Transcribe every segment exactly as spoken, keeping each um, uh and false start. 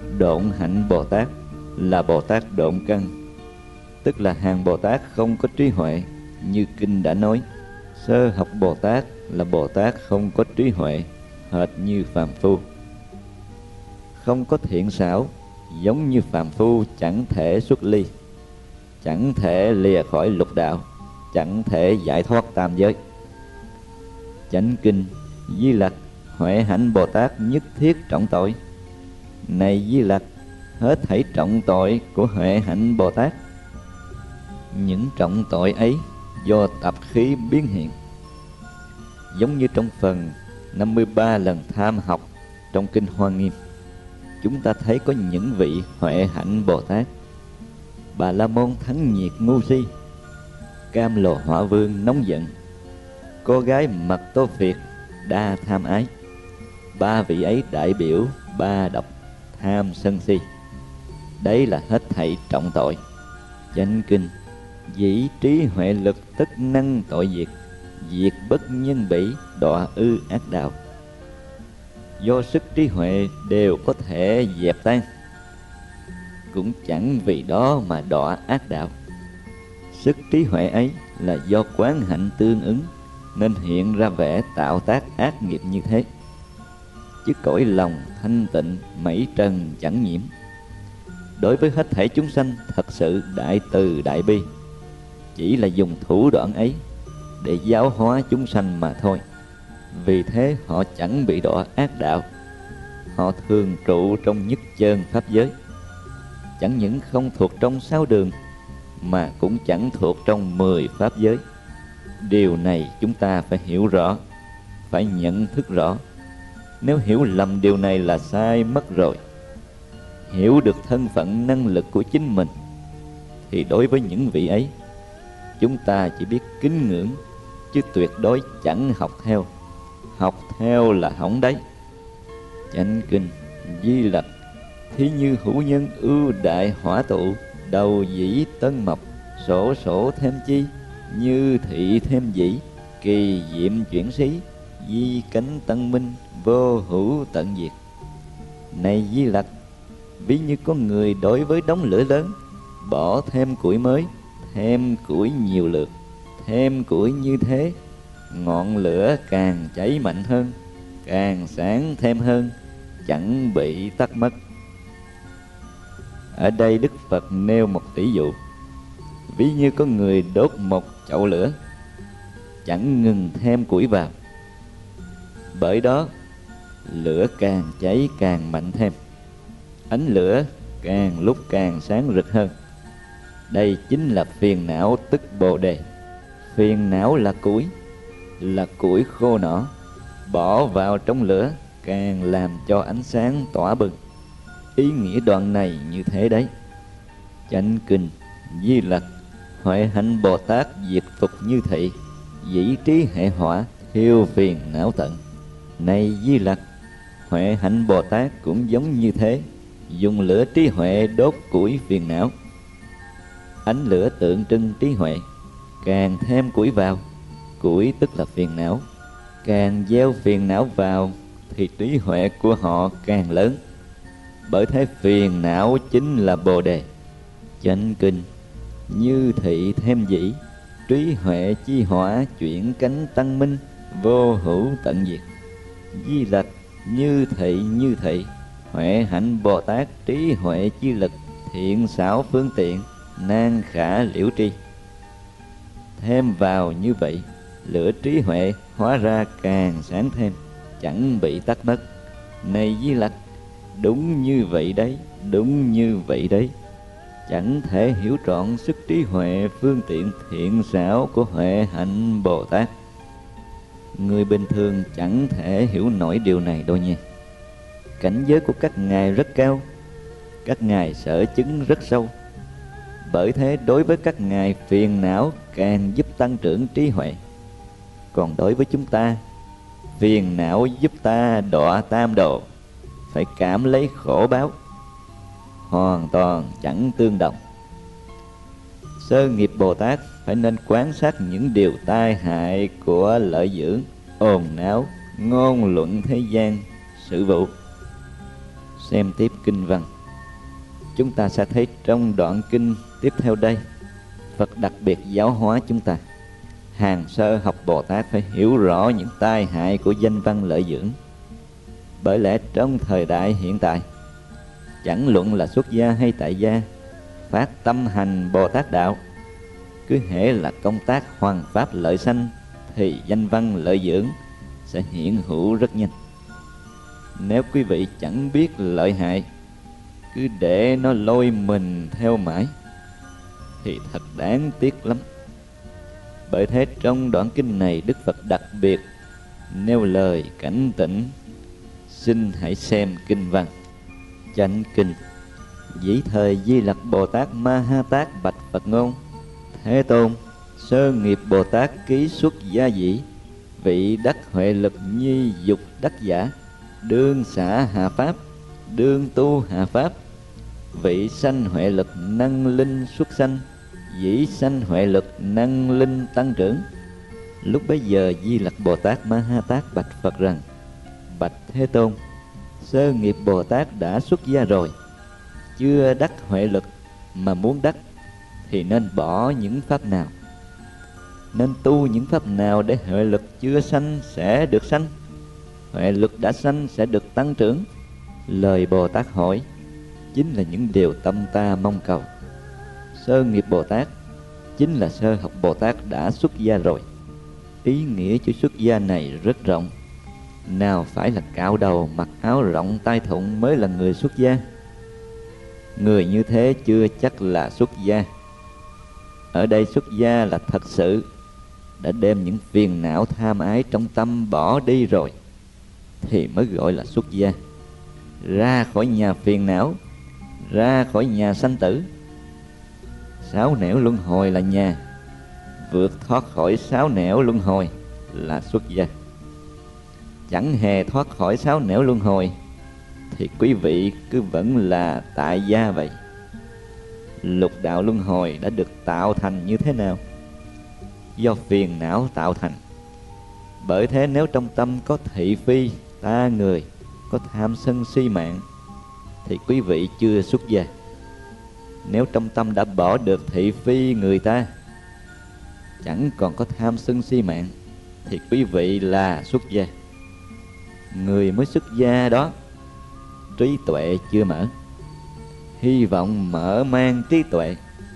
Độn hạnh Bồ Tát là Bồ Tát độn căn, tức là hàng Bồ Tát không có trí huệ, như kinh đã nói. Sơ học Bồ Tát là Bồ Tát không có trí huệ, hệt như phàm phu. Không có thiện xảo, giống như phàm phu chẳng thể xuất ly, chẳng thể lìa khỏi lục đạo, chẳng thể giải thoát tam giới. Chánh kinh: Di Lặc, huệ hạnh Bồ Tát nhất thiết trọng tội. Này Di Lặc, hết thảy trọng tội của huệ hạnh Bồ Tát. Những trọng tội ấy do tập khí biến hiện, giống như trong phần năm mươi ba lần tham học trong kinh Hoa Nghiêm, chúng ta thấy có những vị huệ hạnh Bồ Tát: Bà La Môn thắng nhiệt ngu si, Cam Lồ Hỏa Vương nóng giận, cô gái Mật Tô Phiệt đa tham ái. Ba vị ấy đại biểu ba độc: tham, sân, si. Đấy là hết thảy trọng tội. Chánh kinh: Dĩ trí huệ lực tất năng tội diệt, diệt bất nhân bỉ, đọa ư ác đạo. Do sức trí huệ đều có thể dẹp tan, cũng chẳng vì đó mà đọa ác đạo. Sức trí huệ ấy là do quán hạnh tương ứng, nên hiện ra vẻ tạo tác ác nghiệp như thế. Chứ cõi lòng thanh tịnh, mảy trần chẳng nhiễm. Đối với hết thảy chúng sanh thật sự đại từ đại bi, chỉ là dùng thủ đoạn ấy để giáo hóa chúng sanh mà thôi. Vì thế họ chẳng bị đọa ác đạo. Họ thường trụ trong nhất chân pháp giới, chẳng những không thuộc trong sáu đường, mà cũng chẳng thuộc trong mười pháp giới. Điều này chúng ta phải hiểu rõ, phải nhận thức rõ. Nếu hiểu lầm điều này là sai mất rồi. Hiểu được thân phận năng lực của chính mình, thì đối với những vị ấy, chúng ta chỉ biết kính ngưỡng, chứ tuyệt đối chẳng học theo. Học theo là hỏng đấy. Chánh kinh: Di Lặc, thí như hữu nhân ưu đại hỏa tụ, đầu dĩ tân mộc, sổ sổ thêm chi, như thị thêm dĩ, kỳ diệm chuyển xí, di cánh tân minh, vô hữu tận diệt. Này Di Lặc, ví như có người đối với đống lửa lớn, bỏ thêm củi mới, thêm củi nhiều lượt, thêm củi như thế, ngọn lửa càng cháy mạnh hơn, càng sáng thêm hơn, chẳng bị tắt mất. Ở đây Đức Phật nêu một tỷ dụ: ví như có người đốt một chậu lửa, chẳng ngừng thêm củi vào, bởi đó lửa càng cháy càng mạnh thêm, ánh lửa càng lúc càng sáng rực hơn. Đây chính là phiền não, tức bồ đề. Phiền não là củi, là củi khô nỏ, bỏ vào trong lửa càng làm cho ánh sáng tỏa bừng. Ý nghĩa đoạn này như thế đấy. Chánh kinh: Di Lặc, huệ hạnh Bồ Tát diệt tục như thị, dĩ trí hệ hỏa, thiêu phiền não tận. Này Di Lặc, huệ hạnh Bồ Tát cũng giống như thế, dùng lửa trí huệ đốt củi phiền não. Ánh lửa tượng trưng trí huệ, càng thêm củi vào, củi tức là phiền não, càng gieo phiền não vào thì trí huệ của họ càng lớn. Bởi thế phiền não chính là bồ đề. Chánh kinh: Như thị thêm dĩ, trí huệ chi hỏa, chuyển cánh tăng minh, vô hữu tận diệt. Di Lặc, như thị như thị, huệ hạnh Bồ Tát trí huệ chi lực, thiện xảo phương tiện, nan khả liễu tri. Thêm vào như vậy, lửa trí huệ hóa ra càng sáng thêm, chẳng bị tắt mất. Này Di Lặc, đúng như vậy đấy, đúng như vậy đấy. Chẳng thể hiểu trọn sức trí huệ phương tiện thiện xảo của huệ hạnh Bồ Tát. Người bình thường chẳng thể hiểu nổi điều này đâu nha. Cảnh giới của các ngài rất cao, các ngài sở chứng rất sâu. Bởi thế đối với các ngài, phiền não càng giúp tăng trưởng trí huệ. Còn đối với chúng ta, phiền não giúp ta đọa tam đồ, phải cảm lấy khổ báo, hoàn toàn chẳng tương đồng. Sơ nghiệp Bồ Tát phải nên quan sát những điều tai hại của lợi dưỡng, ồn náo, ngôn luận thế gian, sự vụ. Xem tiếp kinh văn. chúng ta sẽ thấy trong đoạn kinh tiếp theo đây, Phật đặc biệt giáo hóa chúng ta. Hàng sơ học Bồ Tát phải hiểu rõ những tai hại của danh văn lợi dưỡng. Bởi lẽ trong thời đại hiện tại, chẳng luận là xuất gia hay tại gia, phát tâm hành Bồ Tát đạo, cứ hễ là công tác hoằng pháp lợi sanh thì danh văn lợi dưỡng sẽ hiện hữu rất nhanh. Nếu quý vị chẳng biết lợi hại, cứ để nó lôi mình theo mãi thì thật đáng tiếc lắm. Bởi thế trong đoạn kinh này, Đức Phật đặc biệt nêu lời cảnh tỉnh. Xin hãy xem kinh văn. Chánh kinh. Dĩ thời Di Lặc Bồ Tát Ma Ha Tát bạch Phật ngôn: Thế Tôn, sơ nghiệp Bồ Tát ký xuất gia dĩ, vị đắc huệ lực nhi dục đắc giả, đương xả hạ pháp, đương tu hạ pháp. Vị sanh huệ lực năng linh xuất sanh, dĩ sanh huệ lực năng linh tăng trưởng. Lúc bấy giờ Di Lặc Bồ Tát Ma Ha Tát bạch Phật rằng: Bạch Thế Tôn, sơ nghiệp Bồ Tát đã xuất gia rồi, chưa đắc huệ lực mà muốn đắc thì nên bỏ những pháp nào? Nên tu những pháp nào để huệ lực chưa sanh sẽ được sanh, huệ lực đã sanh sẽ được tăng trưởng? Lời Bồ Tát hỏi chính là những điều tâm ta mong cầu. Sơ nghiệp Bồ Tát chính là sơ học Bồ Tát đã xuất gia rồi. Ý nghĩa chữ xuất gia này rất rộng. Nào phải là cạo đầu, mặc áo rộng tay thụng mới là người xuất gia. Người như thế chưa chắc là xuất gia. Ở đây xuất gia là thật sự đã đem những phiền não tham ái trong tâm bỏ đi rồi thì mới gọi là xuất gia. Ra khỏi nhà phiền não, ra khỏi nhà sanh tử. Sáu nẻo luân hồi là nhà, vượt thoát khỏi sáu nẻo luân hồi là xuất gia. Chẳng hề thoát khỏi sáu nẻo luân hồi thì quý vị cứ vẫn là tại gia vậy. Lục đạo luân hồi đã được tạo thành như thế nào? Do phiền não tạo thành. Bởi thế nếu trong tâm có thị phi, ta người, có tham sân si mạng thì quý vị chưa xuất gia. Nếu trong tâm đã bỏ được thị phi người ta, chẳng còn có tham sân si mạng thì quý vị là xuất gia. Người mới xuất gia đó trí tuệ chưa mở, hy vọng mở mang trí tuệ.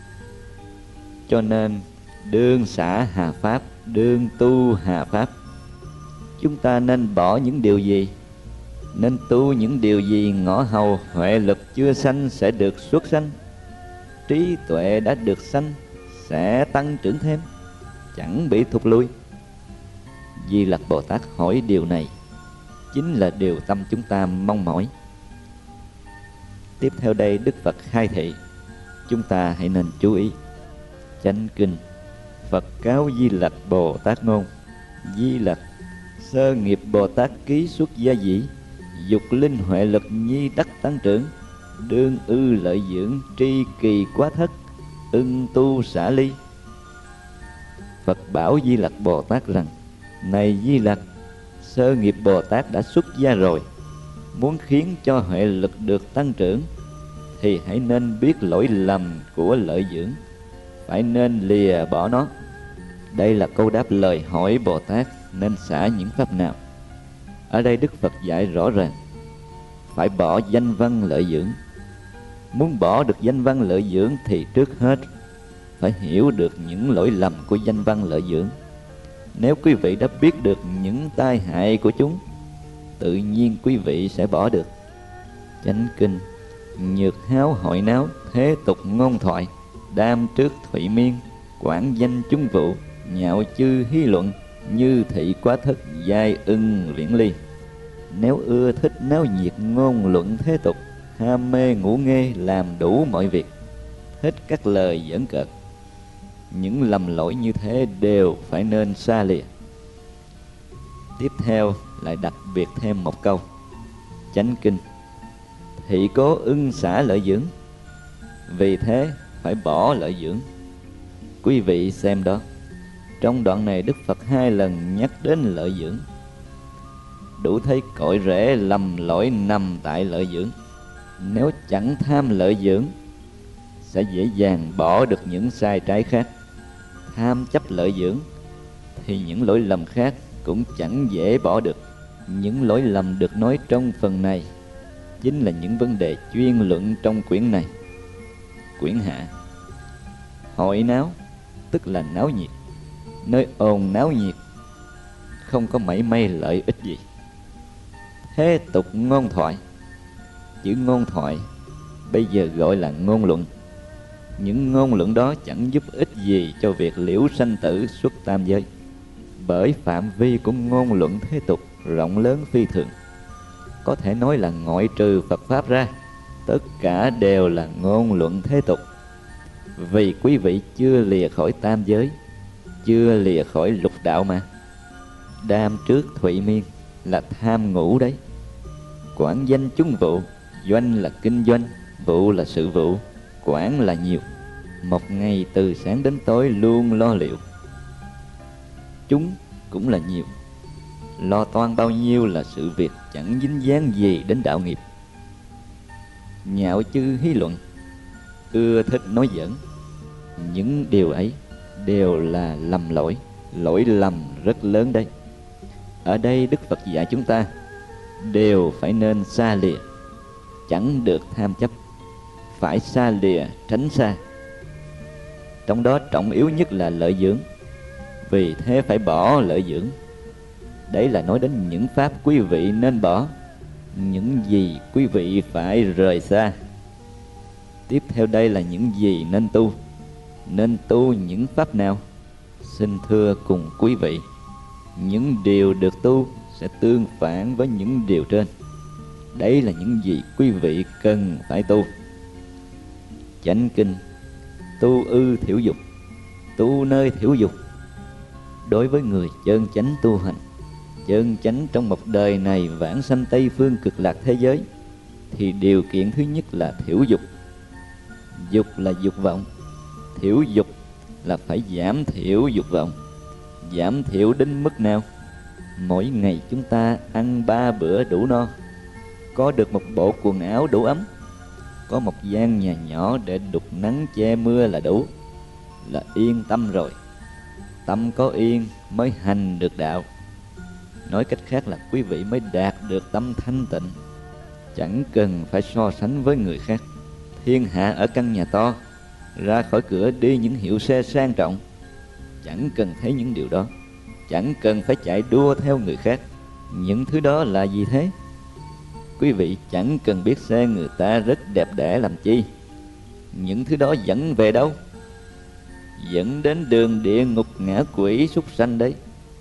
Cho nên đương xả hà pháp, đương tu hà pháp. Chúng ta nên bỏ những điều gì? Nên tu những điều gì ngõ hầu huệ lực chưa sanh sẽ được xuất sanh, trí tuệ đã được sanh sẽ tăng trưởng thêm, chẳng bị thụt lui. Di Lặc Bồ Tát hỏi điều này chính là điều tâm chúng ta mong mỏi. Tiếp theo đây Đức Phật khai thị, chúng ta hãy nên chú ý. Chánh kinh. Phật cáo Di Lặc Bồ Tát ngôn: Di Lặc, sơ nghiệp Bồ Tát ký xuất gia dĩ, dục linh huệ lực nhi đắc tăng trưởng, đương ư lợi dưỡng tri kỳ quá thất, ưng tu xả ly. Phật bảo Di Lặc Bồ Tát rằng: Này Di Lặc, sơ nghiệp Bồ Tát đã xuất gia rồi, muốn khiến cho huệ lực được tăng trưởng thì hãy nên biết lỗi lầm của lợi dưỡng, phải nên lìa bỏ nó. Đây là câu đáp lời hỏi Bồ Tát nên xả những pháp nào. Ở đây Đức Phật dạy rõ ràng phải bỏ danh văn lợi dưỡng. Muốn bỏ được danh văn lợi dưỡng thì trước hết phải hiểu được những lỗi lầm của danh văn lợi dưỡng. Nếu quý vị đã biết được những tai hại của chúng, tự nhiên quý vị sẽ bỏ được. Chánh kinh. Nhược háo hội náo, thế tục ngôn thoại, đam trước thụy miên, quảng danh chúng vụ, nhạo chư hí luận, như thị quá thất, giai ưng liễn ly. Nếu ưa thích náo nhiệt ngôn luận thế tục, ham mê ngủ nghê làm đủ mọi việc, thích các lời giỡn cợt, những lầm lỗi như thế đều phải nên xa lìa. Tiếp theo lại đặc biệt thêm một câu. Chánh kinh. Thị cố ưng xả lợi dưỡng, vì thế phải bỏ lợi dưỡng. Quý vị xem đó, trong đoạn này Đức Phật hai lần nhắc đến lợi dưỡng. Đủ thấy cội rễ lầm lỗi nằm tại lợi dưỡng. Nếu chẳng tham lợi dưỡng, sẽ dễ dàng bỏ được những sai trái khác. Tham chấp lợi dưỡng thì những lỗi lầm khác cũng chẳng dễ bỏ được. Những lỗi lầm được nói trong phần này chính là những vấn đề chuyên luận trong quyển này. Quyển hạ. Hội náo tức là náo nhiệt. Nơi ồn náo nhiệt không có mảy may lợi ích gì. Thế tục ngôn thoại. Chữ ngôn thoại bây giờ gọi là ngôn luận. Những ngôn luận đó chẳng giúp ích gì cho việc liễu sanh tử xuất tam giới, bởi phạm vi của ngôn luận thế tục rộng lớn phi thường. Có thể nói là ngoại trừ Phật Pháp ra, tất cả đều là ngôn luận thế tục. Vì quý vị chưa lìa khỏi tam giới, chưa lìa khỏi lục đạo mà. Đam trước thụy miên là tham ngũ đấy. Quản danh chúng vụ, doanh là kinh doanh, vụ là sự vụ, quản là nhiều. Một ngày từ sáng đến tối luôn lo liệu. Chúng cũng là nhiều. Lo toan bao nhiêu là sự việc chẳng dính dáng gì đến đạo nghiệp. Nhạo chư hí luận, ưa thích nói giỡn. Những điều ấy đều là lầm lỗi, lỗi lầm rất lớn đây. Ở đây Đức Phật dạy chúng ta đều phải nên xa lìa, chẳng được tham chấp, phải xa lìa tránh xa. Trong đó trọng yếu nhất là lợi dưỡng, vì thế phải bỏ lợi dưỡng. Đấy là nói đến những pháp quý vị nên bỏ, những gì quý vị phải rời xa. Tiếp theo đây là những gì nên tu. Nên tu những pháp nào? Xin thưa cùng quý vị, những điều được tu sẽ tương phản với những điều trên. Đấy là những gì quý vị cần phải tu. Chánh kinh. Tu ư thiểu dục, tu nơi thiểu dục. Đối với người chân chánh tu hành, chân chánh trong một đời này vãng sanh Tây Phương Cực Lạc thế giới, thì điều kiện thứ nhất là thiểu dục. Dục là dục vọng, thiểu dục là phải giảm thiểu dục vọng. Giảm thiểu đến mức nào? Mỗi ngày chúng ta ăn ba bữa đủ no, có được một bộ quần áo đủ ấm, có một gian nhà nhỏ để đục nắng che mưa là đủ, là yên tâm rồi. Tâm có yên mới hành được đạo. Nói cách khác là quý vị mới đạt được tâm thanh tịnh. Chẳng cần phải so sánh với người khác. Thiên hạ ở căn nhà to, ra khỏi cửa đi những hiệu xe sang trọng, chẳng cần thấy những điều đó. Chẳng cần phải chạy đua theo người khác. Những thứ đó là gì thế? Quý vị chẳng cần biết xe người ta rất đẹp đẽ làm chi. Những thứ đó dẫn về đâu? Dẫn đến đường địa ngục ngã quỷ súc sanh đấy.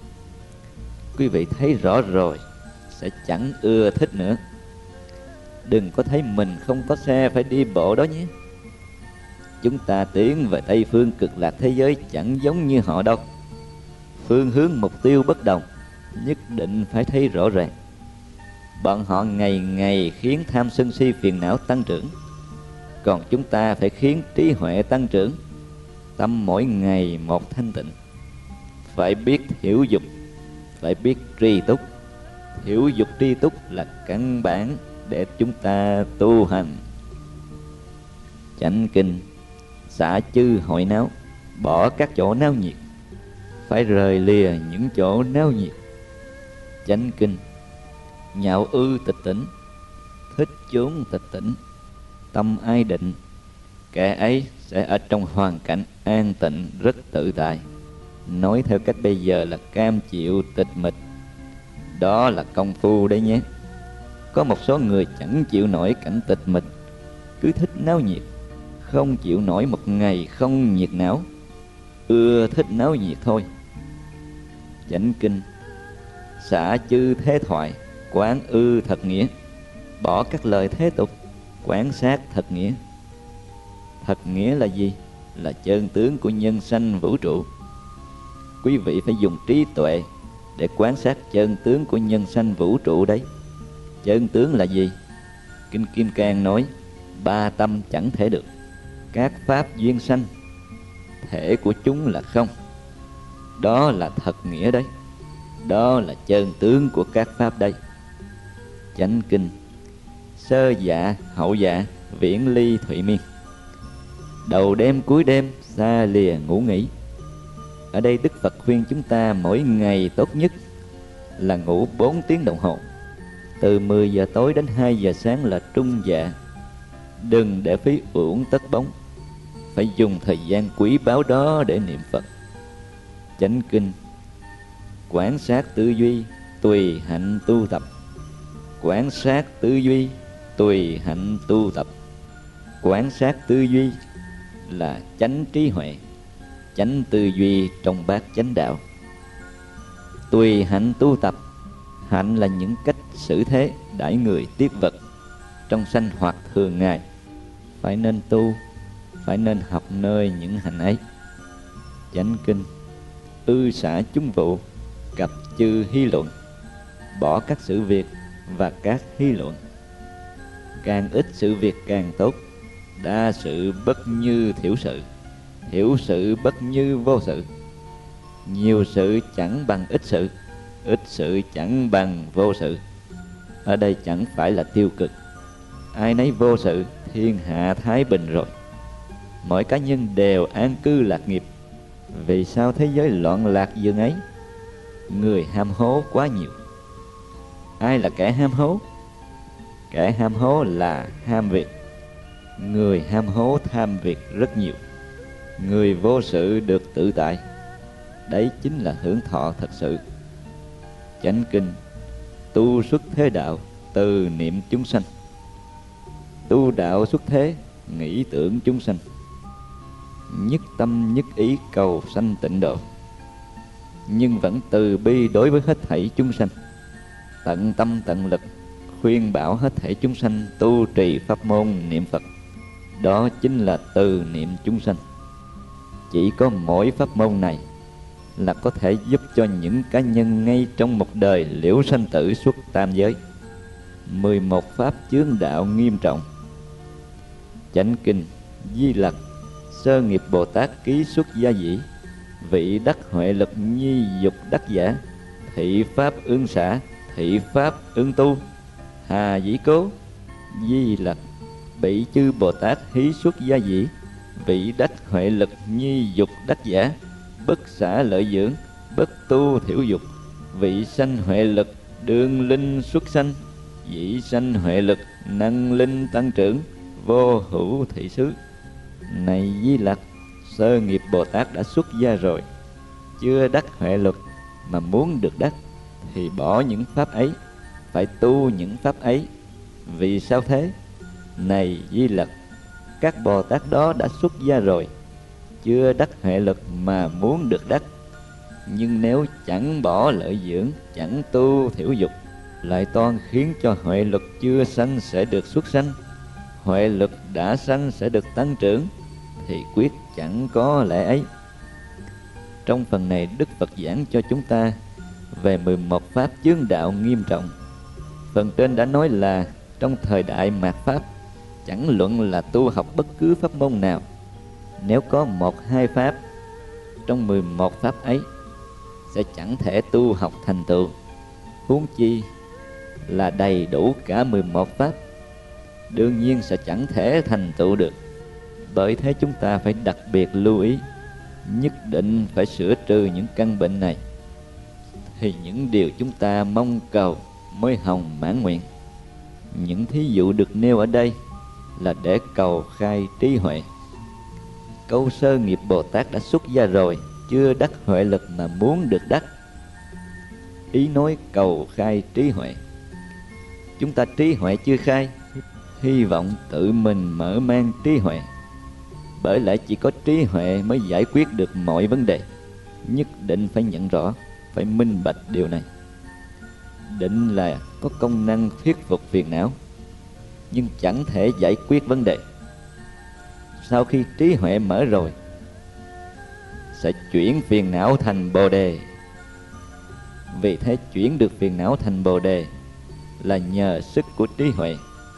Quý vị thấy rõ rồi, sẽ chẳng ưa thích nữa. Đừng có thấy mình không có xe phải đi bộ đó nhé. Chúng ta tiến về Tây Phương Cực Lạc thế giới chẳng giống như họ đâu. Phương hướng mục tiêu bất đồng, nhất định phải thấy rõ ràng. Bọn họ ngày ngày khiến tham sân si phiền não tăng trưởng, còn chúng ta phải khiến trí huệ tăng trưởng. Tâm mỗi ngày một thanh tịnh. Phải biết thiểu dục, phải biết tri túc. Thiểu dục tri túc là căn bản để chúng ta tu hành. Chánh kinh. Xả chư hội náo, bỏ các chỗ náo nhiệt, phải rời lìa những chỗ náo nhiệt. Chánh kinh. Nhạo ư tịch tỉnh, thích chốn tịch tỉnh. Tâm ai định, kẻ ấy sẽ ở trong hoàn cảnh an tịnh rất tự tại. Nói theo cách bây giờ là cam chịu tịch mịch. Đó là công phu đấy nhé. Có một số người chẳng chịu nổi cảnh tịch mịch, cứ thích náo nhiệt, không chịu nổi một ngày không nhiệt não, ưa thích náo nhiệt thôi. Chánh kinh. Xả chư thế thoại, quán ư thật nghĩa. Bỏ các lời thế tục, quán sát thật nghĩa. Thật nghĩa là gì? Là chân tướng của nhân sanh vũ trụ. Quý vị phải dùng trí tuệ để quan sát chân tướng của nhân sanh vũ trụ đấy. Chân tướng là gì? Kinh Kim Cang nói ba tâm chẳng thể được. Các pháp duyên sanh, thể của chúng là không. Đó là thật nghĩa đấy. Đó là chân tướng của các pháp đây. Chánh kinh. sơ dạ, hậu dạ, viễn ly thụy miên. Đầu đêm cuối đêm, xa lìa ngủ nghỉ. Ở đây Đức Phật khuyên chúng ta mỗi ngày tốt nhất là ngủ bốn tiếng đồng hồ. Từ mười giờ tối đến hai giờ sáng là trung dạ. Đừng để phí uổng tất bóng, phải dùng thời gian quý báu đó để niệm Phật. Chánh kinh: quán sát tư duy, tùy hạnh tu tập. Quán sát tư duy, tùy hạnh tu tập. Quán sát tư duy là chánh trí huệ, chánh tư duy trong bát chánh đạo. Tùy hạnh tu tập, hạnh là những cách xử thế đãi người tiếp vật trong sanh hoạt thường ngày. Phải nên tu, phải nên học nơi những hạnh ấy. Chánh kinh: ư xả chung vụ, cập chư hy luận. Bỏ các sự việc và các hy luận. Càng ít sự việc càng tốt. Đa sự bất như thiểu sự, thiểu sự bất như vô sự. Nhiều sự chẳng bằng ít sự, ít sự chẳng bằng vô sự. Ở đây chẳng phải là tiêu cực. Ai nấy vô sự, thiên hạ thái bình rồi. Mỗi cá nhân đều an cư lạc nghiệp. Vì sao thế giới loạn lạc dường ấy? Người ham hố quá nhiều. Ai là kẻ ham hố? Kẻ ham hố là ham việc. Người ham hố tham việc rất nhiều. Người vô sự được tự tại. Đấy chính là hưởng thọ thật sự. Chánh kinh: tu xuất thế đạo, từ niệm chúng sanh. Tu đạo xuất thế, nghĩ tưởng chúng sanh. Nhất tâm nhất ý cầu sanh tịnh độ, nhưng vẫn từ bi đối với hết thảy chúng sanh. Tận tâm tận lực khuyên bảo hết thảy chúng sanh tu trì pháp môn niệm Phật. Đó chính là từ niệm chúng sanh. Chỉ có mỗi pháp môn này là có thể giúp cho những cá nhân ngay trong một đời liễu sanh tử xuất tam giới. Mười một pháp chướng đạo nghiêm trọng. Chánh kinh: Di Lặc, sơ nghiệp Bồ Tát ký xuất gia dĩ. Vị đắc huệ lực nhi dục đắc giả. Thị pháp ương xả, thị pháp ương tu. Hà dĩ cố. Di Lặc, bị chư Bồ Tát hí xuất gia dĩ. Vị đắc huệ lực nhi dục đắc giả. Bất xả lợi dưỡng, bất tu thiểu dục. Vị sanh huệ lực đương linh xuất sanh. Dĩ sanh huệ lực năng linh tăng trưởng. Vô hữu thị xứ. Này Di Lặc, sơ nghiệp Bồ Tát đã xuất gia rồi, chưa đắc huệ lực mà muốn được đắc thì bỏ những pháp ấy, phải tu những pháp ấy. Vì sao thế? Này Di Lặc, các Bồ Tát đó đã xuất gia rồi, chưa đắc huệ lực mà muốn được đắc. Nhưng nếu chẳng bỏ lợi dưỡng, chẳng tu thiểu dục, lại toan khiến cho huệ lực chưa sanh sẽ được xuất sanh, huệ lực đã sanh sẽ được tăng trưởng, thì quyết chẳng có lẽ ấy. Trong phần này Đức Phật giảng cho chúng ta về mười một pháp chướng đạo nghiêm trọng. Phần trên đã nói là trong thời đại mạt Pháp, chẳng luận là tu học bất cứ pháp môn nào, nếu có một hai pháp trong mười một pháp ấy sẽ chẳng thể tu học thành tựu, huống chi là đầy đủ cả mười một pháp, đương nhiên sẽ chẳng thể thành tựu được. Bởi thế chúng ta phải đặc biệt lưu ý, nhất định phải sửa trừ những căn bệnh này, thì những điều chúng ta mong cầu mới hồng mãn nguyện. Những thí dụ được nêu ở đây là để cầu khai trí huệ. Câu sơ nghiệp Bồ Tát đã xuất gia rồi, chưa đắc huệ lực mà muốn được đắc, ý nói cầu khai trí huệ. Chúng ta trí huệ chưa khai, hy vọng tự mình mở mang trí huệ. Bởi lẽ chỉ có trí huệ mới giải quyết được mọi vấn đề. Nhất định phải nhận rõ, phải minh bạch điều này. Định là có công năng thuyết phục phiền não, nhưng chẳng thể giải quyết vấn đề. Sau khi trí huệ mở rồi, sẽ chuyển phiền não thành bồ đề. Vì thế chuyển được phiền não thành bồ đề là nhờ sức của trí huệ.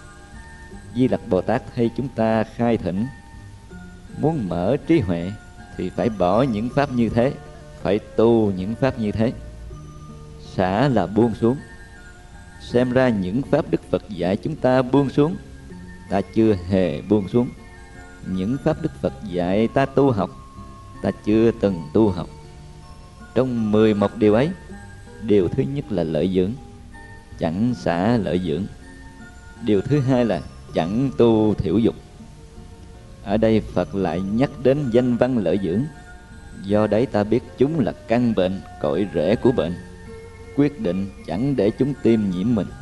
Di Lặc Bồ Tát thay chúng ta khai thỉnh, muốn mở trí huệ thì phải bỏ những pháp như thế, phải tu những pháp như thế. Xả là buông xuống. Xem ra những pháp Đức Phật dạy chúng ta buông xuống, ta chưa hề buông xuống. Những pháp Đức Phật dạy ta tu học, ta chưa từng tu học. Trong mười một điều ấy, điều thứ nhất là lợi dưỡng, chẳng xả lợi dưỡng. Điều thứ hai là chẳng tu thiểu dục. Ở đây Phật lại nhắc đến danh văn lợi dưỡng. Do đấy ta biết chúng là căn bệnh, cội rễ của bệnh, quyết định chẳng để chúng tiêm nhiễm mình.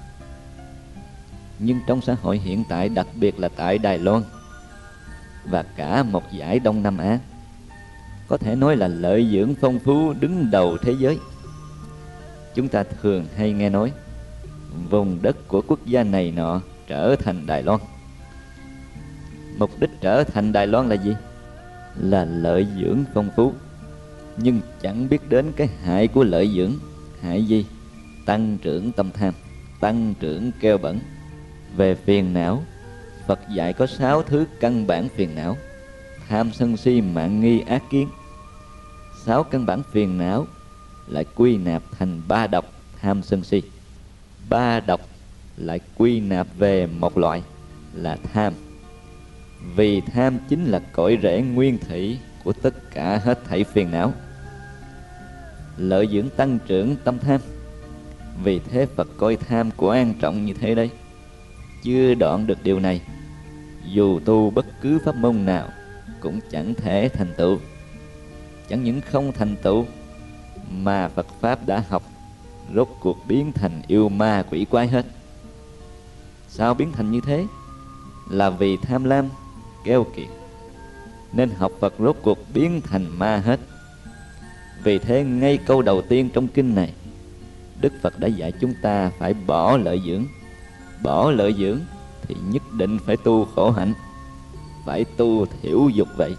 Nhưng trong xã hội hiện tại, đặc biệt là tại Đài Loan và cả một dải Đông Nam Á, có thể nói là lợi dưỡng phong phú đứng đầu thế giới. Chúng ta thường hay nghe nói vùng đất của quốc gia này nọ trở thành Đài Loan. Mục đích trở thành Đài Loan là gì? Là lợi dưỡng phong phú, nhưng chẳng biết đến cái hại của lợi dưỡng. Hại gì? Tăng trưởng tâm tham, tăng trưởng keo bẩn. Về phiền não, Phật dạy có sáu thứ căn bản phiền não: tham sân si mạn nghi ác kiến. Sáu căn bản phiền não lại quy nạp thành ba độc tham sân si. Ba độc lại quy nạp về một loại là tham. Vì tham chính là cội rễ nguyên thủy của tất cả hết thảy phiền não. Lợi dưỡng tăng trưởng tâm tham. Vì thế Phật coi tham quan trọng như thế đấy. Chưa đoạn được điều này, dù tu bất cứ pháp môn nào cũng chẳng thể thành tựu. Chẳng những không thành tựu, mà Phật Pháp đã học rốt cuộc biến thành yêu ma quỷ quái hết. Sao biến thành như thế? Là vì tham lam, keo kiệt, nên học Phật rốt cuộc biến thành ma hết. Vì thế ngay câu đầu tiên trong kinh này, Đức Phật đã dạy chúng ta phải bỏ lợi dưỡng. Bỏ lợi dưỡng thì nhất định phải tu khổ hạnh, phải tu thiểu dục vậy.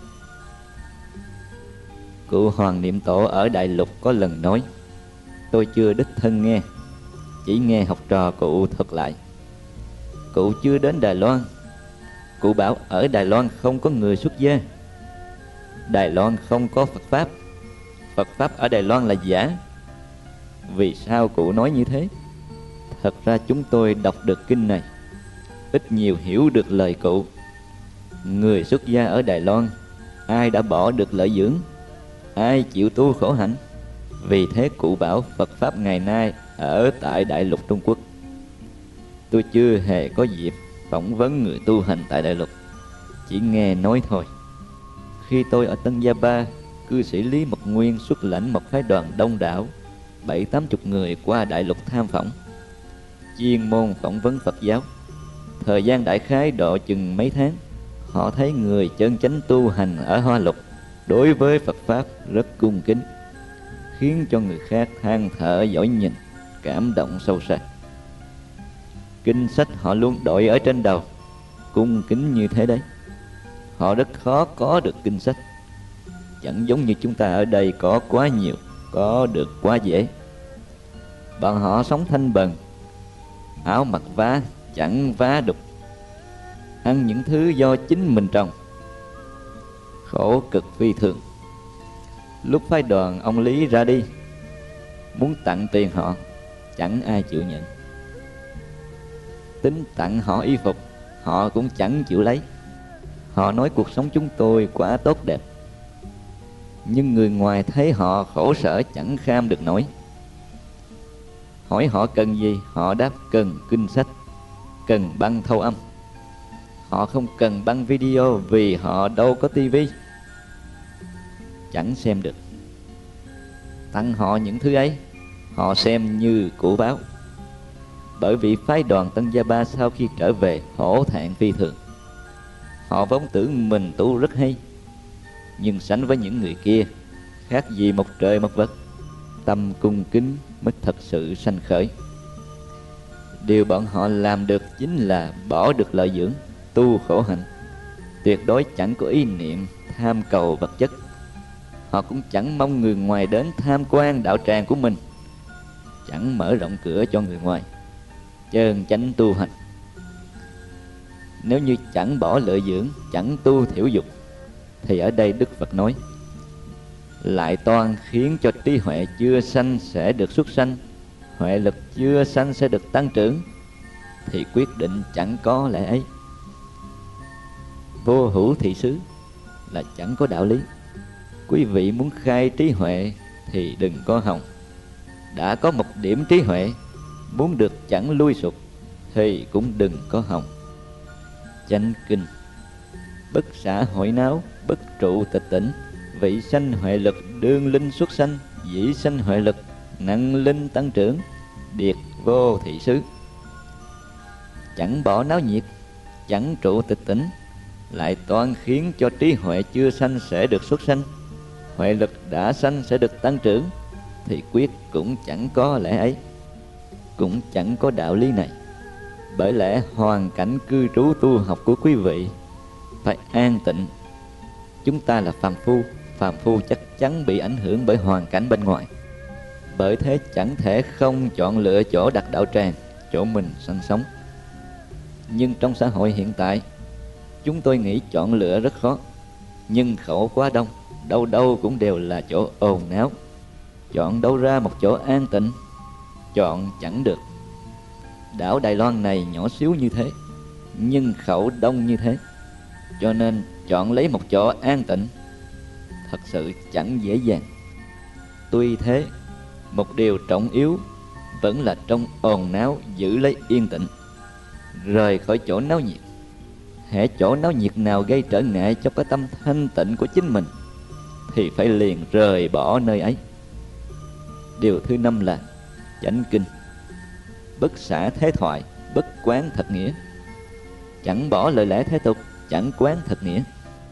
Cụ Hoàng Niệm Tổ ở Đại Lục có lần nói, tôi chưa đích thân nghe, chỉ nghe học trò cụ thuật lại. Cụ chưa đến Đài Loan, cụ bảo ở Đài Loan không có người xuất gia, Đài Loan không có Phật Pháp, Phật Pháp ở Đài Loan là giả. Vì sao cụ nói như thế? Thật ra chúng tôi đọc được kinh này, ít nhiều hiểu được lời cụ. Người xuất gia ở Đài Loan, ai đã bỏ được lợi dưỡng, ai chịu tu khổ hạnh. Vì thế cụ bảo Phật Pháp ngày nay ở tại Đại Lục Trung Quốc. Tôi chưa hề có dịp phỏng vấn người tu hành tại Đại Lục, chỉ nghe nói thôi. Khi tôi ở Tân Gia Ba, cư sĩ Lý Mật Nguyên xuất lãnh một phái đoàn đông đảo, bảy tám chục người qua Đại Lục tham phỏng, chuyên môn phỏng vấn Phật giáo. Thời gian đại khái độ chừng mấy tháng. Họ thấy người chân chánh tu hành ở Hoa Lục đối với Phật Pháp rất cung kính, khiến cho người khác than thở giỏi nhìn, cảm động sâu sắc. Kinh sách họ luôn đội ở trên đầu, cung kính như thế đấy. Họ rất khó có được kinh sách, chẳng giống như chúng ta ở đây có quá nhiều, có được quá dễ. Bọn họ sống thanh bần, áo mặc vá chẳng vá đục, ăn những thứ do chính mình trồng, khổ cực phi thường. Lúc phái đoàn ông Lý ra đi, muốn tặng tiền họ, chẳng ai chịu nhận. Tính tặng họ y phục, họ cũng chẳng chịu lấy. Họ nói cuộc sống chúng tôi quá tốt đẹp, nhưng người ngoài thấy họ khổ sở chẳng kham được nổi. Hỏi họ cần gì, họ đáp cần kinh sách, cần băng thâu âm. Họ không cần băng video vì họ đâu có tivi, chẳng xem được. Tặng họ những thứ ấy, họ xem như của báo. Bởi vì phái đoàn Tân Gia Ba sau khi trở về hổ thẹn phi thường. Họ vốn tưởng mình tu rất hay, nhưng sánh với những người kia, khác gì một trời một vực. Tâm cung kính mới thật sự sanh khởi. Điều bọn họ làm được chính là bỏ được lợi dưỡng, tu khổ hạnh. Tuyệt đối chẳng có ý niệm tham cầu vật chất. Họ cũng chẳng mong người ngoài đến tham quan đạo tràng của mình, chẳng mở rộng cửa cho người ngoài, chân chánh tu hành. Nếu như chẳng bỏ lợi dưỡng, chẳng tu thiểu dục, thì ở đây Đức Phật nói lại toan khiến cho trí huệ chưa sanh sẽ được xuất sanh, huệ lực chưa sanh sẽ được tăng trưởng, thì quyết định chẳng có lẽ ấy. Vô hữu thị xứ là chẳng có đạo lý. Quý vị muốn khai trí huệ thì đừng có hòng. Đã có một điểm trí huệ, muốn được chẳng lui sụp thì cũng đừng có hòng. Chánh kinh: bất xả hội náo, bất trụ tịch tỉnh, vị sanh huệ lực đương linh xuất sanh, dĩ sanh huệ lực nặng linh tăng trưởng, điệt vô thị xứ. Chẳng bỏ náo nhiệt, chẳng trụ tịch tỉnh, lại toan khiến cho trí huệ chưa sanh sẽ được xuất sanh, huệ lực đã sanh sẽ được tăng trưởng, thì quyết cũng chẳng có lẽ ấy, cũng chẳng có đạo lý này. Bởi lẽ hoàn cảnh cư trú tu học của quý vị phải an tịnh. Chúng ta là phàm phu, phàm phu chắc chắn bị ảnh hưởng bởi hoàn cảnh bên ngoài. Bởi thế chẳng thể không chọn lựa chỗ đặt đạo tràng, chỗ mình sinh sống. Nhưng trong xã hội hiện tại, chúng tôi nghĩ chọn lựa rất khó. Nhưng khẩu quá đông, đâu đâu cũng đều là chỗ ồn náo. Chọn đâu ra một chỗ an tịnh? Chọn chẳng được. Đảo Đài Loan này nhỏ xíu như thế, nhưng khẩu đông như thế, cho nên chọn lấy một chỗ an tịnh thật sự chẳng dễ dàng. Tuy thế, một điều trọng yếu vẫn là trong ồn náo giữ lấy yên tĩnh, rời khỏi chỗ náo nhiệt. Hễ chỗ náo nhiệt nào gây trở ngại cho cái tâm thanh tịnh của chính mình thì phải liền rời bỏ nơi ấy. Điều thứ năm là chánh kinh: bất xả thế thoại, bất quán thật nghĩa. Chẳng bỏ lời lẽ thế tục, chẳng quán thật nghĩa.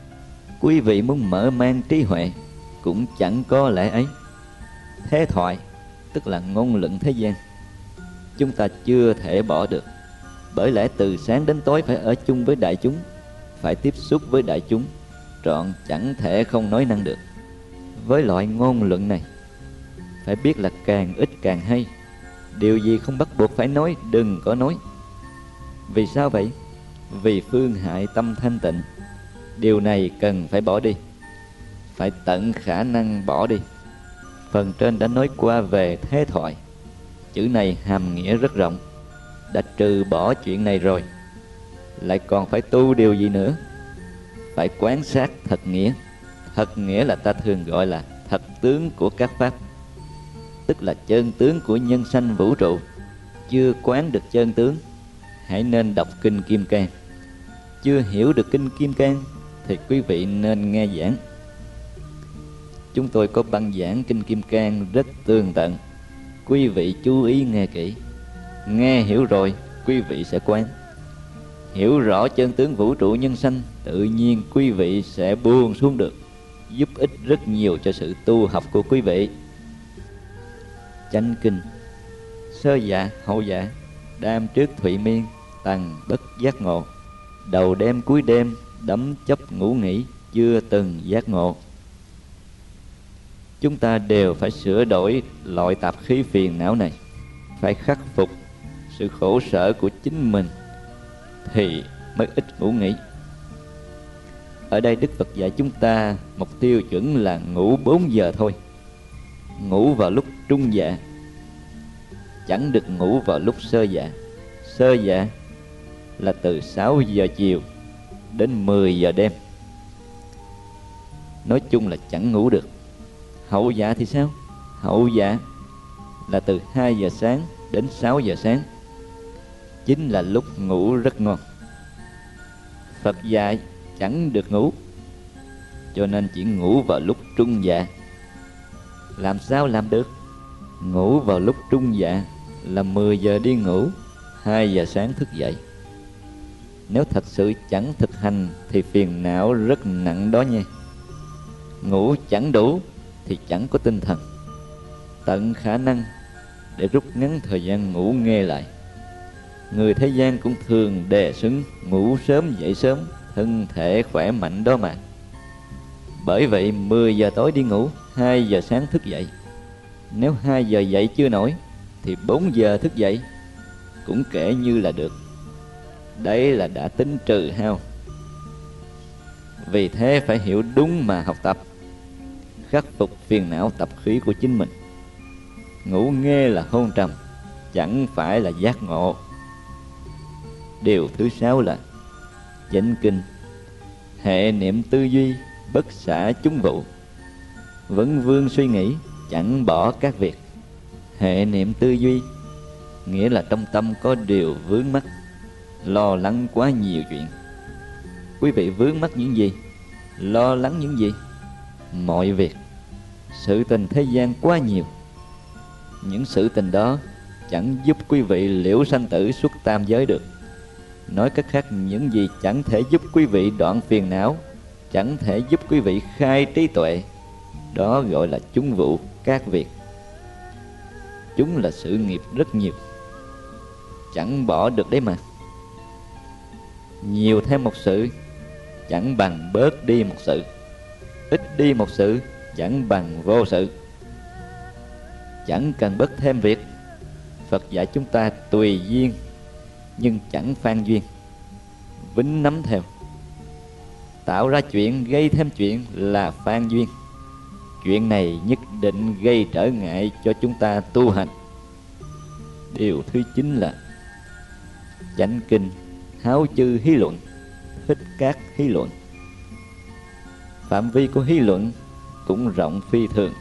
Quý vị muốn mở mang trí huệ cũng chẳng có lẽ ấy. Thế thoại tức là ngôn luận thế gian, chúng ta chưa thể bỏ được. Bởi lẽ từ sáng đến tối phải ở chung với đại chúng, phải tiếp xúc với đại chúng, trọn chẳng thể không nói năng được. Với loại ngôn luận này, phải biết là càng ít càng hay. Điều gì không bắt buộc phải nói, đừng có nói. Vì sao vậy? Vì phương hại tâm thanh tịnh. Điều này cần phải bỏ đi, phải tận khả năng bỏ đi. Phần trên đã nói qua về thế thoại. Chữ này hàm nghĩa rất rộng. Đã trừ bỏ chuyện này rồi, lại còn phải tu điều gì nữa? Phải quán sát thật nghĩa. Thật nghĩa là ta thường gọi là thật tướng của các pháp, tức là chân tướng của nhân sanh vũ trụ. Chưa quán được chân tướng, hãy nên đọc Kinh Kim Cang. Chưa hiểu được Kinh Kim Cang thì quý vị nên nghe giảng. Chúng tôi có băng giảng Kinh Kim Cang rất tường tận. Quý vị chú ý nghe kỹ. Nghe hiểu rồi, quý vị sẽ quán. Hiểu rõ chân tướng vũ trụ nhân sanh, tự nhiên quý vị sẽ buông xuống được, giúp ích rất nhiều cho sự tu học của quý vị. Chánh kinh: sơ dạ, hậu dạ, đam trước thụy miên, tầng bất giác ngộ. Đầu đêm cuối đêm, đắm chấp ngủ nghỉ, chưa từng giác ngộ. Chúng ta đều phải sửa đổi loại tạp khí phiền não này, phải khắc phục sự khổ sở của chính mình thì mới ít ngủ nghỉ. Ở đây Đức Phật dạy chúng ta một tiêu chuẩn là ngủ bốn giờ thôi. Ngủ vào lúc trung dạ, chẳng được ngủ vào lúc sơ dạ. Sơ dạ là từ sáu giờ chiều đến mười giờ đêm. Nói chung là chẳng ngủ được. Hậu dạ thì sao? Hậu dạ là từ hai giờ sáng đến sáu giờ sáng, chính là lúc ngủ rất ngon. Phật dạy chẳng được ngủ, cho nên chỉ ngủ vào lúc trung dạ. Làm sao làm được? Ngủ vào lúc trung dạ là mười giờ đi ngủ, hai giờ sáng thức dậy. Nếu thật sự chẳng thực hành thì phiền não rất nặng đó nha. Ngủ chẳng đủ thì chẳng có tinh thần. Tận khả năng để rút ngắn thời gian ngủ nghe lại. Người thế gian cũng thường đề xứng ngủ sớm dậy sớm, thân thể khỏe mạnh đó mà. Bởi vậy mười giờ tối đi ngủ, hai giờ sáng thức dậy. Nếu hai giờ dậy chưa nổi thì bốn giờ thức dậy cũng kể như là được. Đấy là đã tính trừ hao. Vì thế phải hiểu đúng mà học tập, khắc phục phiền não tập khí của chính mình. Ngủ nghe là hôn trầm, chẳng phải là giác ngộ. Điều thứ sáu là chánh kinh. Hệ niệm tư duy, bất xả chúng vụ. Vấn vương suy nghĩ, chẳng bỏ các việc. Hệ niệm tư duy nghĩa là trong tâm có điều vướng mắc, lo lắng quá nhiều chuyện. Quý vị vướng mắc những gì? Lo lắng những gì? Mọi việc. Sự tình thế gian quá nhiều. Những sự tình đó chẳng giúp quý vị liễu sanh tử xuất tam giới được. Nói cách khác, những gì chẳng thể giúp quý vị đoạn phiền não, chẳng thể giúp quý vị khai trí tuệ, đó gọi là chúng vụ, các việc. Chúng là sự nghiệp rất nhiều, chẳng bỏ được đấy mà. Nhiều thêm một sự chẳng bằng bớt đi một sự, ít đi một sự chẳng bằng vô sự. Chẳng cần bớt thêm việc. Phật dạy chúng ta tùy duyên nhưng chẳng phan duyên, vính nắm theo. Tạo ra chuyện, gây thêm chuyện là phan duyên. Chuyện này nhất định gây trở ngại cho chúng ta tu hành. Điều thứ chín là chánh kinh. Háo chư hí luận, thích các hí luận. Phạm vi của hí luận cũng rộng phi thường.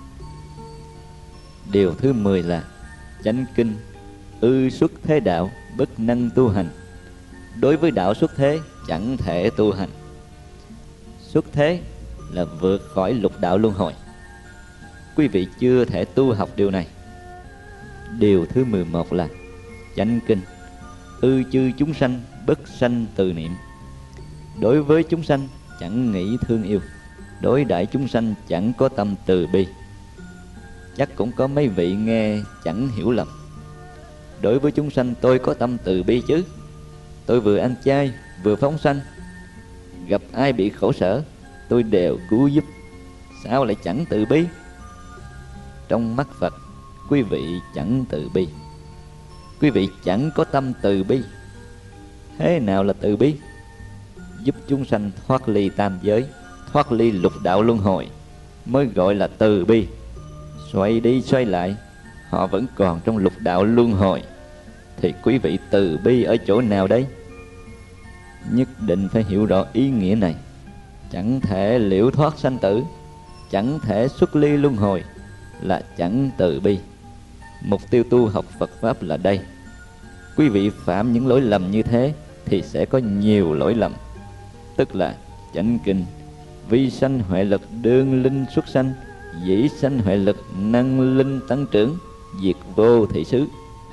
Điều thứ mười là chánh kinh. Ư xuất thế đạo, bất năng tu hành. Đối với đạo xuất thế chẳng thể tu hành. Xuất thế là vượt khỏi lục đạo luân hồi. Quý vị chưa thể tu học điều này. Điều thứ mười một là chánh kinh. Ư chư chúng sanh, bất sanh từ niệm. Đối với chúng sanh chẳng nghĩ thương yêu. Đối đãi chúng sanh chẳng có tâm từ bi. Chắc cũng có mấy vị nghe chẳng hiểu lầm. Đối với chúng sanh tôi có tâm từ bi chứ. Tôi vừa ăn chay, vừa phóng sanh. Gặp ai bị khổ sở, tôi đều cứu giúp. Sao lại chẳng từ bi? Trong mắt Phật, quý vị chẳng từ bi. Quý vị chẳng có tâm từ bi. Thế nào là từ bi? Giúp chúng sanh thoát ly tam giới, thoát ly lục đạo luân hồi mới gọi là từ bi. Xoay đi xoay lại, họ vẫn còn trong lục đạo luân hồi, thì quý vị từ bi ở chỗ nào đấy? Nhất định phải hiểu rõ ý nghĩa này. Chẳng thể liễu thoát sanh tử, chẳng thể xuất ly luân hồi là chẳng từ bi. Mục tiêu tu học Phật Pháp là đây. Quý vị phạm những lỗi lầm như thế thì sẽ có nhiều lỗi lầm. Tức là chánh kinh. Vi sanh huệ lực đương linh xuất sanh, dĩ sanh huệ lực năng linh tăng trưởng, diệt vô thị xứ.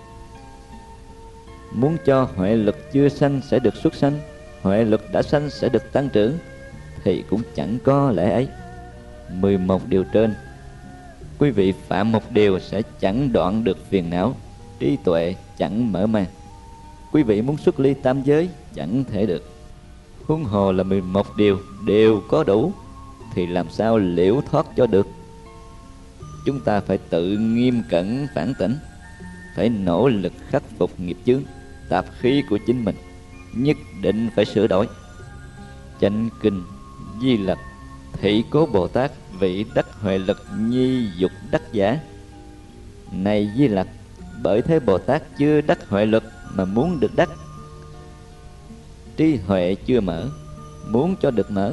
Muốn cho huệ lực chưa sanh sẽ được xuất sanh, huệ lực đã sanh sẽ được tăng trưởng, thì cũng chẳng có lẽ ấy. Mười một điều trên, quý vị phạm một điều sẽ chẳng đoạn được phiền não, trí tuệ chẳng mở mang. Quý vị muốn xuất ly tam giới chẳng thể được. Huống hồ là mười một điều đều có đủ, thì làm sao liễu thoát cho được? Chúng ta phải tự nghiêm cẩn phản tỉnh, phải nỗ lực khắc phục nghiệp chướng, tạp khí của chính mình, nhất định phải sửa đổi. Chánh kinh. Di Lặc thị cố Bồ Tát vị đắc huệ lực nhi dục đắc giả. Này Di Lặc, bởi thế Bồ Tát chưa đắc huệ lực mà muốn được đắc. Trí huệ chưa mở, muốn cho được mở.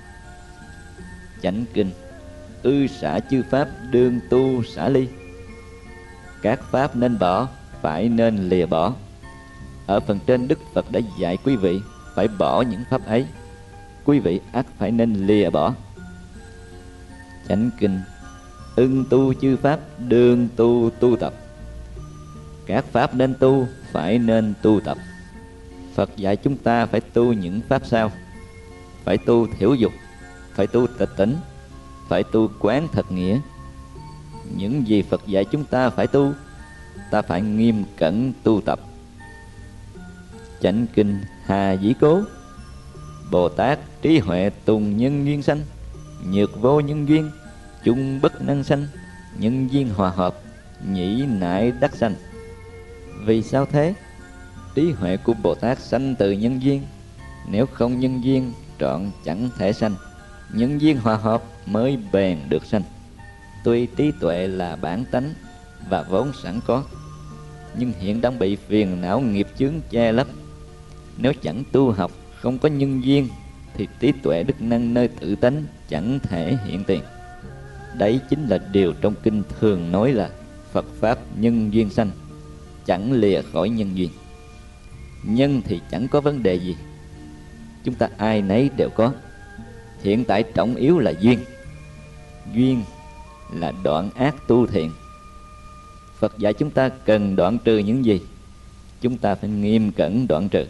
Chánh kinh. Ư xả chư pháp đương tu xả ly. Các pháp nên bỏ, phải nên lìa bỏ. Ở phần trên Đức Phật đã dạy quý vị phải bỏ những pháp ấy. Quý vị ắt phải nên lìa bỏ. Chánh kinh. Ưng tu chư pháp đương tu tu tập. Các pháp nên tu, phải nên tu tập. Phật dạy chúng ta phải tu những pháp sau. Phải tu thiểu dục, phải tu tịch tỉnh, phải tu quán thật nghĩa. Những gì Phật dạy chúng ta phải tu, ta phải nghiêm cẩn tu tập. Chánh kinh. Hà dĩ cố. Bồ Tát trí huệ tùng nhân duyên sanh, nhược vô nhân duyên, chung bất năng sanh, nhân duyên hòa hợp, nhĩ nại đắc sanh. Vì sao thế? Trí huệ của Bồ Tát sanh từ nhân duyên. Nếu không nhân duyên trọn chẳng thể sanh. Nhân duyên hòa hợp mới bền được sanh. Tuy trí tuệ là bản tánh và vốn sẵn có, nhưng hiện đang bị phiền não nghiệp chướng che lấp. Nếu chẳng tu học, không có nhân duyên, thì trí tuệ đức năng nơi tự tánh chẳng thể hiện tiền. Đấy chính là điều trong kinh thường nói là Phật Pháp nhân duyên sanh, chẳng lìa khỏi nhân duyên. Nhân thì chẳng có vấn đề gì, chúng ta ai nấy đều có. Hiện tại trọng yếu là duyên. Duyên là đoạn ác tu thiện. Phật dạy chúng ta cần đoạn trừ những gì, chúng ta phải nghiêm cẩn đoạn trừ.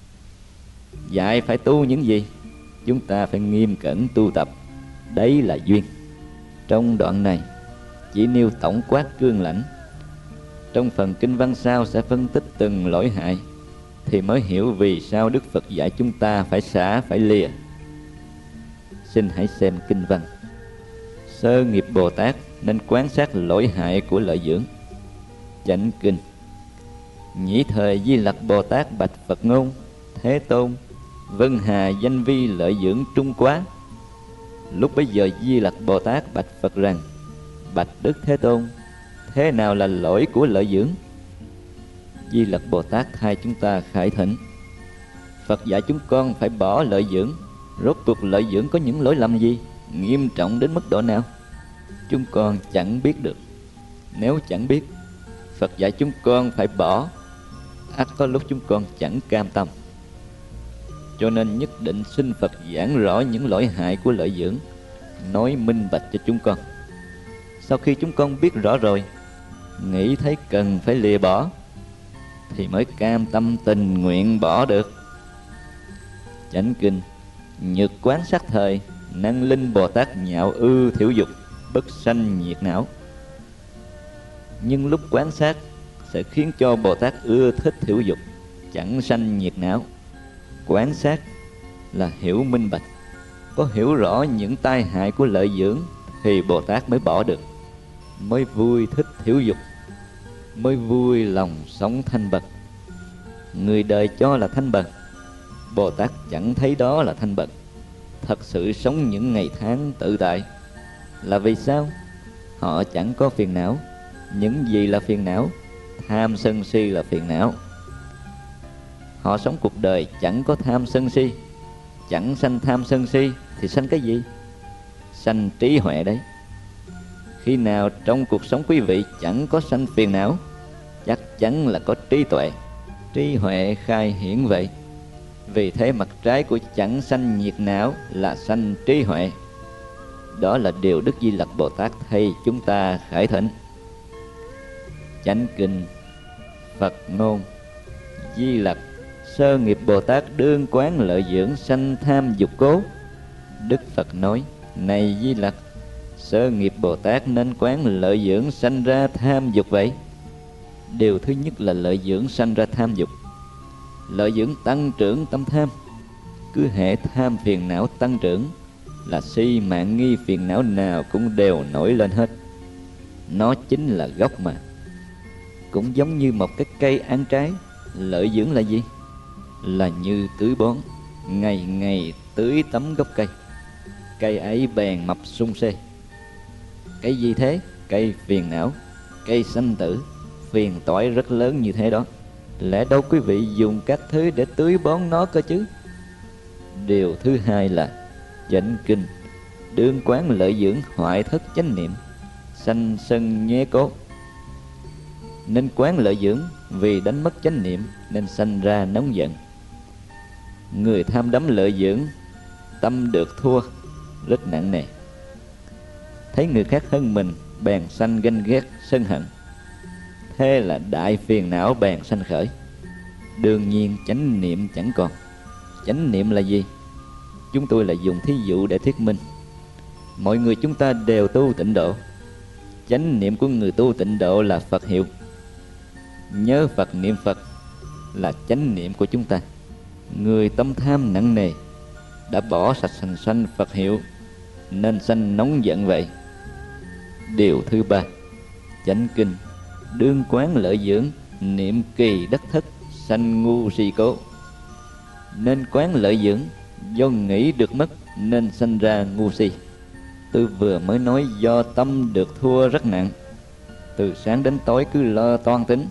Dạy phải tu những gì, chúng ta phải nghiêm cẩn tu tập. Đấy là duyên. Trong đoạn này chỉ nêu tổng quát cương lãnh. Trong phần kinh văn sau sẽ phân tích từng lỗi hại, thì mới hiểu vì sao Đức Phật dạy chúng ta phải xả, phải lìa. Xin hãy xem kinh văn. Sơ nghiệp Bồ Tát nên quan sát lỗi hại của lợi dưỡng. Chánh kinh. Nhĩ thời Di Lặc Bồ Tát bạch Phật ngôn: Thế Tôn, vân hà danh vi lợi dưỡng trung quá. Lúc bấy giờ Di Lặc Bồ Tát bạch Phật rằng: Bạch Đức Thế Tôn, thế nào là lỗi của lợi dưỡng? Di Lặc Bồ Tát thay chúng ta khải thỉnh: Phật dạy chúng con phải bỏ lợi dưỡng. Rốt cuộc lợi dưỡng có những lỗi lầm gì, nghiêm trọng đến mức độ nào? Chúng con chẳng biết được. Nếu chẳng biết, Phật dạy chúng con phải bỏ, ắt có lúc chúng con chẳng cam tâm. Cho nên nhất định xin Phật giảng rõ những lỗi hại của lợi dưỡng, nói minh bạch cho chúng con. Sau khi chúng con biết rõ rồi, nghĩ thấy cần phải lìa bỏ, thì mới cam tâm tình nguyện bỏ được. Chánh kinh. Nhược quán sát thời, năng linh Bồ Tát nhạo ư thiểu dục, bất sanh nhiệt não. Nhưng lúc quán sát sẽ khiến cho Bồ Tát ưa thích thiểu dục, chẳng sanh nhiệt não. Quán sát là hiểu minh bạch, có hiểu rõ những tai hại của lợi dưỡng, thì Bồ Tát mới bỏ được, mới vui thích thiểu dục, mới vui lòng sống thanh bần. Người đời cho là thanh bần, Bồ Tát chẳng thấy đó là thanh bần. Thật sự sống những ngày tháng tự tại. Là vì sao? Họ chẳng có phiền não. Những gì là phiền não? Tham sân si là phiền não. Họ sống cuộc đời chẳng có tham sân si. Chẳng sanh tham sân si thì sanh cái gì? Sanh trí huệ đấy. Khi nào trong cuộc sống quý vị chẳng có sanh phiền não, chắc chắn là có trí tuệ. Trí huệ khai hiển vậy. Vì thế mặt trái của chẳng sanh nhiệt não là sanh trí huệ. Đó là điều Đức Di Lặc Bồ Tát thay chúng ta khải thỉnh. Chánh kinh. Phật ngôn: Di Lặc, sơ nghiệp Bồ Tát đương quán lợi dưỡng sanh tham dục cố. Đức Phật nói: Này Di Lặc, sơ nghiệp Bồ Tát nên quán lợi dưỡng sanh ra tham dục vậy. Điều thứ nhất là lợi dưỡng sanh ra tham dục. Lợi dưỡng tăng trưởng tâm tham. Cứ hệ tham phiền não tăng trưởng là si mạng nghi phiền não nào cũng đều nổi lên hết. Nó chính là gốc mà. Cũng giống như một cái cây ăn trái, lợi dưỡng là gì? Là như tưới bón, ngày ngày tưới tắm gốc cây. Cây ấy bèn mập sung xê. Cái gì thế? Cây phiền não, cây sanh tử, phiền toái rất lớn như thế đó. Lẽ đâu quý vị dùng các thứ để tưới bón nó cơ chứ? Điều thứ hai là chánh kinh. Đương quán lợi dưỡng hoại thất chánh niệm, sanh sân nhe cố. Nên quán lợi dưỡng, vì đánh mất chánh niệm nên sanh ra nóng giận. Người tham đắm lợi dưỡng, tâm được thua, rất nặng nề. Thấy người khác hơn mình, bèn sanh ganh ghét sân hận. Thế là đại phiền não bèn sanh khởi. Đương nhiên chánh niệm chẳng còn. Chánh niệm là gì? Chúng tôi là dùng thí dụ để thuyết minh. Mọi người chúng ta đều tu tịnh độ. Chánh niệm của người tu tịnh độ là Phật hiệu. Nhớ Phật, niệm Phật là chánh niệm của chúng ta. Người tâm tham nặng nề đã bỏ sạch sành sanh Phật hiệu, nên sanh nóng giận vậy. Điều thứ ba, chánh kinh. Đương quán lợi dưỡng, niệm kỳ đắc thất, sanh ngu si cố. Nên quán lợi dưỡng, do nghĩ được mất nên sanh ra ngu si. Tôi vừa mới nói do tâm được thua rất nặng. Từ sáng đến tối cứ lo toan tính,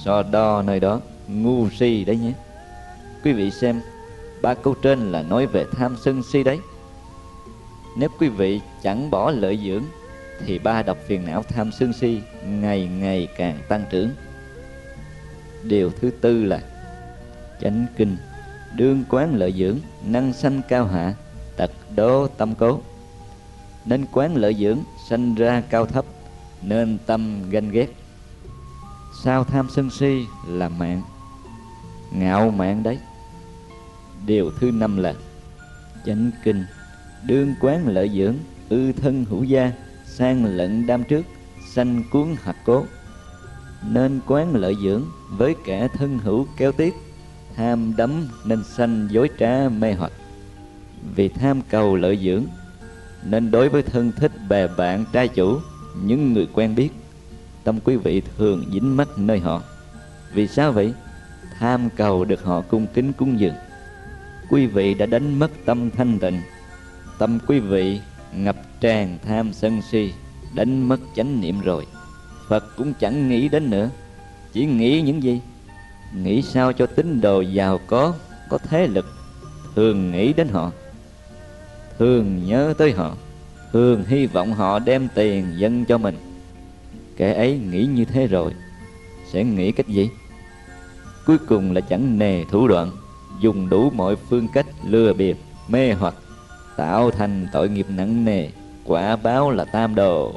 so đo nơi đó, ngu si đấy nhé. Quý vị xem, ba câu trên là nói về tham sân si đấy. Nếu quý vị chẳng bỏ lợi dưỡng thì ba độc phiền não tham sân si ngày ngày càng tăng trưởng. Điều thứ tư là chánh kinh, đương quán lợi dưỡng, năng sanh cao hạ, tật đố tâm cố. Nên quán lợi dưỡng, sanh ra cao thấp, nên tâm ganh ghét. Sao tham sân si là mạng, ngạo mạn đấy. Điều thứ năm là chánh kinh, đương quán lợi dưỡng, ư thân hữu gia, sang lận đam trước, sanh cuốn hạt cố. Nên quán lợi dưỡng, với kẻ thân hữu kéo tiếp, tham đắm nên sanh dối trá mê hoặc. Vì tham cầu lợi dưỡng nên đối với thân thích bè bạn trai chủ, những người quen biết, tâm quý vị thường dính mắc nơi họ. Vì sao vậy? Tham cầu được họ cung kính cúng dường. Quý vị đã đánh mất tâm thanh tịnh. Tâm quý vị ngập tràn tham sân si, đánh mất chánh niệm rồi. Phật cũng chẳng nghĩ đến nữa. Chỉ nghĩ những gì? Nghĩ sao cho tín đồ giàu có, có thế lực, thường nghĩ đến họ, thường nhớ tới họ, thường hy vọng họ đem tiền dâng cho mình. Kẻ ấy nghĩ như thế rồi, sẽ nghĩ cách gì? Cuối cùng là chẳng nề thủ đoạn, dùng đủ mọi phương cách lừa bịp, mê hoặc, tạo thành tội nghiệp nặng nề, quả báo là tam đồ.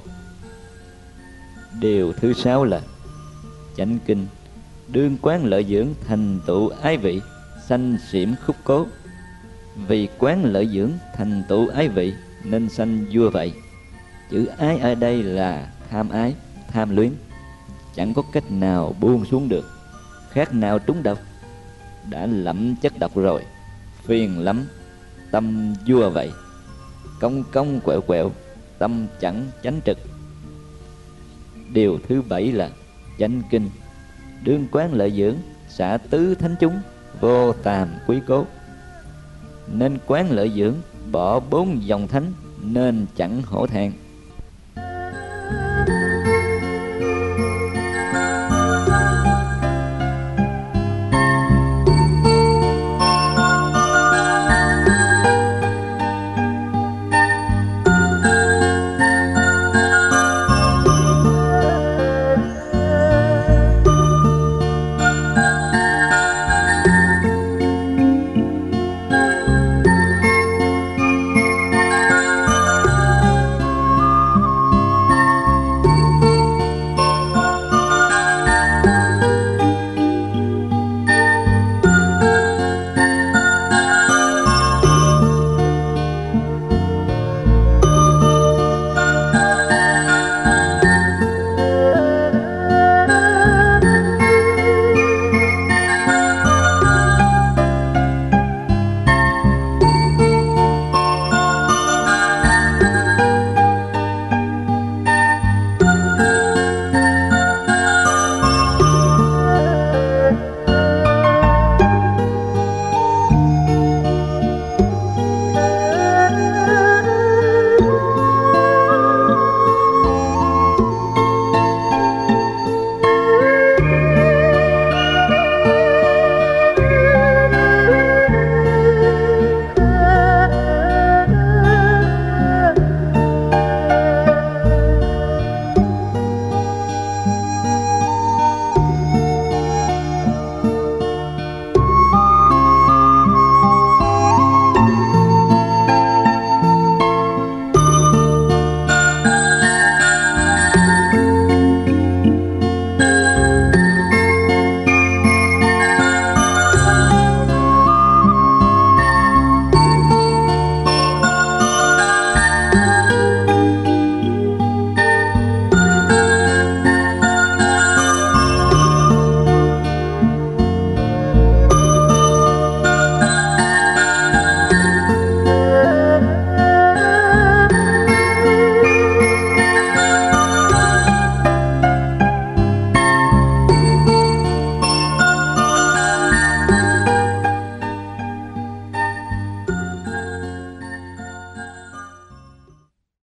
Điều thứ sáu là chánh kinh, đương quán lợi dưỡng, thành tựu ái vị, sanh xỉm khúc cố. Vì quán lợi dưỡng, thành tựu ái vị, nên sanh vua vậy. Chữ ái ở đây là tham ái, tham luyến. Chẳng có cách nào buông xuống được, khác nào trúng độc. Đã lẫm chất độc rồi, phiền lắm, tâm vua vậy. Cong cong quẹo quẹo, tâm chẳng chánh trực. Điều thứ bảy là chánh kinh, đương quán lợi dưỡng, xả tứ thánh chúng, vô tàm quý cố. Nên quán lợi dưỡng, bỏ bốn dòng thánh, nên chẳng hổ thẹn.